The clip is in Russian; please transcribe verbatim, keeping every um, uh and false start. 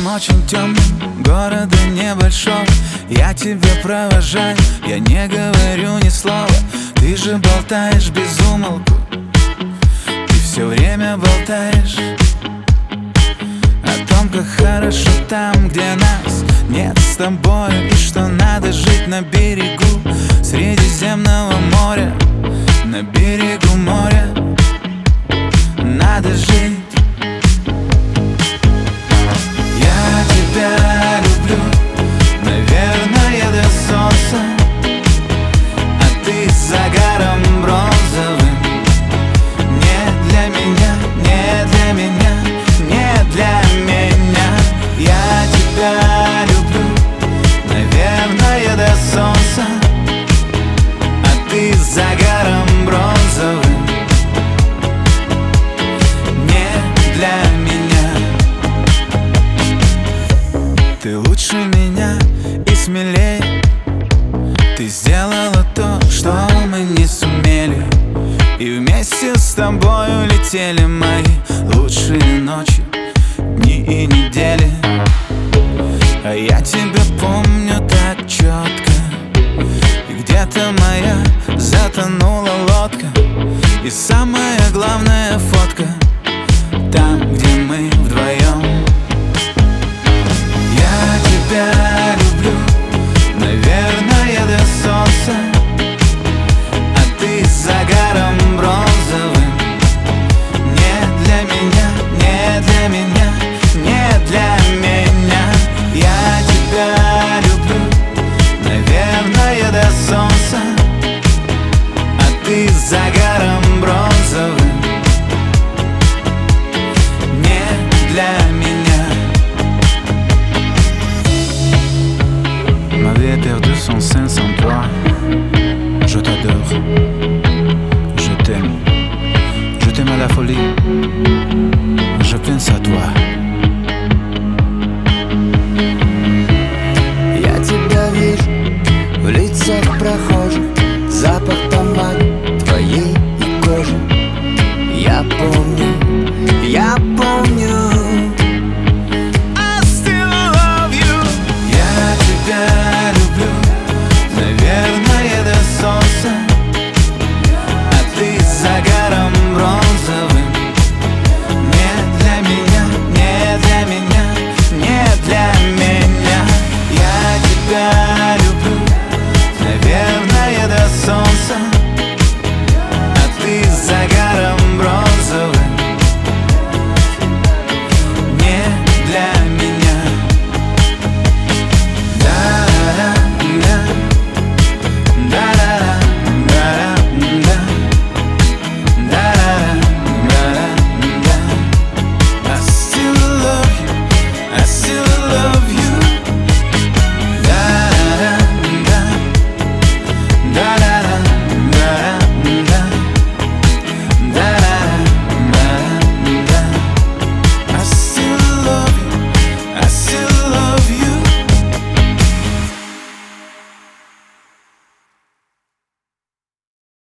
вечером очень темным города небольшого я тебя провожаю, я не говорю ни слова. Ты же болтаешь без умолку, ты все время болтаешь о том, как хорошо там, где нас нет с тобой, и что надо жить на берегу Средиземного моря. На берегу моря надо жить. Я тебя люблю, наверное, до солнца, а ты с загаром бронзовым. Не для меня, не для меня, не для меня. Я тебя люблю, наверное, до солнца, а ты с загаром бронзовым. Не для меня. Ты лучше меня и смелее. Ты сделала то, что мы не сумели, и вместе с тобою летели мои лучшие ночи, дни и недели. А я тебя помню так четко, и где-то моя затонула лодка. И самая главная фотка там, где мы вдвоем. Я тебя люблю, наверное, до солнца, а ты с загаром бронзовым. Не для меня, не для меня, не для меня. Я тебя люблю, наверное, до солнца, а ты с загаром бронзовым. Не для меня. Ma vie est perdue son sein sans toi. Je t'adore, je t'aime, je t'aime à la folie. Je pense à toi. Я тебя вижу в лицах прохожих, запах томата твоей и кожи. Я помню